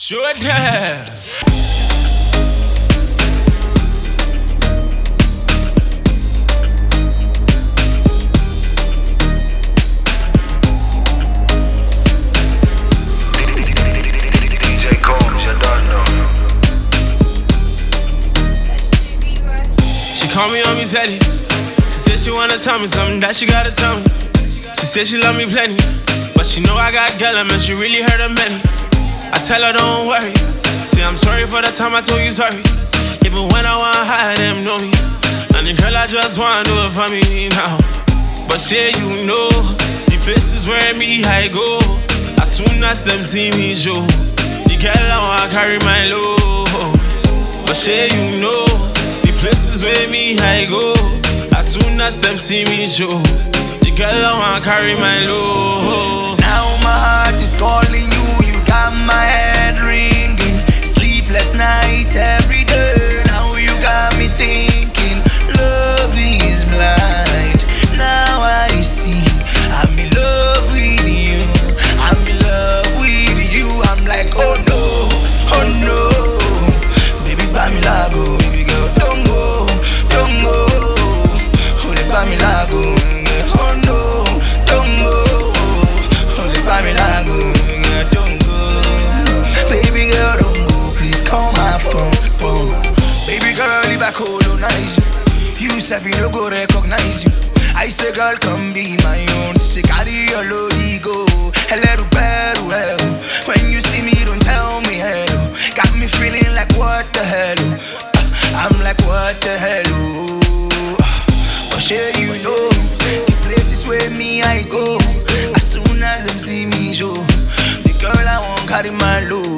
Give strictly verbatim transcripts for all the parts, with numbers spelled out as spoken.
Sure have. D J Combs, you don't know. She called me on me Teddy. She said she wanna tell me something that she gotta tell me. She said she love me plenty, but she know I got gala, man, she really hurt her many. I tell her don't worry. Say I'm sorry for the time I told you sorry. Even when I wanna hide them know me. And the girl I just wanna do it for me now. But shit, you know, the places where me I go. As soon as them see me show, the girl I wanna carry my load. But shit, you know, the places where me I go. As soon as them see me show, the girl I wanna carry my load. Now my heart is calling you, you got my head ringing. Sleepless nights every day. Now you got me thinking, love is blind. Now I see, I'm in love with you. I'm in love with you. I'm like, oh no, oh no. Baby, Bamilago, baby girl, don't go, don't go. Holy Bamilago, oh no, don't go. Holy Bamilago, don't go. Baby girl, don't go. Please call my phone, phone. Baby girl, if I colonize you, you say you no go recognize you. I say, girl, come be my own. She say, carry your load, go. Hello, better, well. When you see me, don't tell me hello. Got me feeling like what the hell. Uh, I'm like what the hell. Uh, but sure you know, the places where me I go. As soon as them see me show, the girl I want carry my load.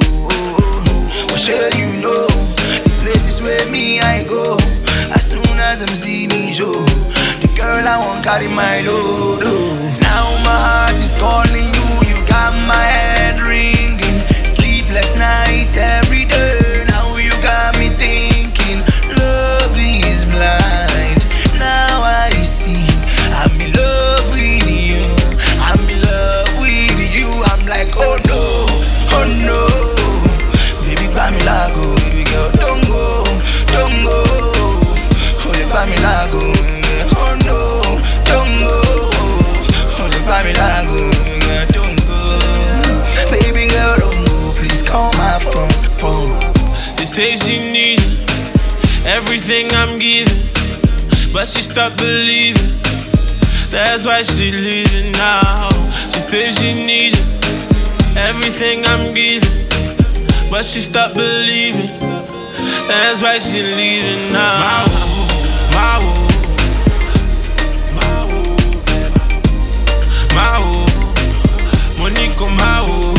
But sure you know, the places where me I go. As soon as them see me show, the girl I want carry my load. Now my heart is calling you, you got my head ringing. Sleepless nights every day. Now you got me thinking, love is blind. Now I see, I'm in love with you. I'm in love with you. I'm like, oh no, oh no. Baby, Bamilago, baby girl, don't go, don't go. Holy Bamilago, oh no, don't go. Holy Bamilago, don't go. Baby girl, don't go. Please call my phone, phone. She say she need everything I'm giving, but she stopped believing. That's why she leaving now. She say she need everything I'm giving, but she stopped believing. That's why she leaving now. My woo, my woo, my woo, Monico, my woo,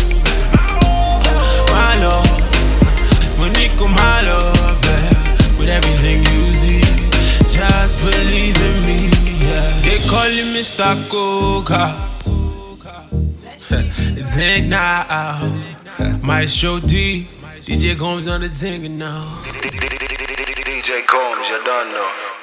my love, Monico, my love, yeah. With everything you see, just believe in me, yeah. They call him Mister Coca. It's Hank now. Maestro D. D J Combs on the thing now. D J Combs, you don't know.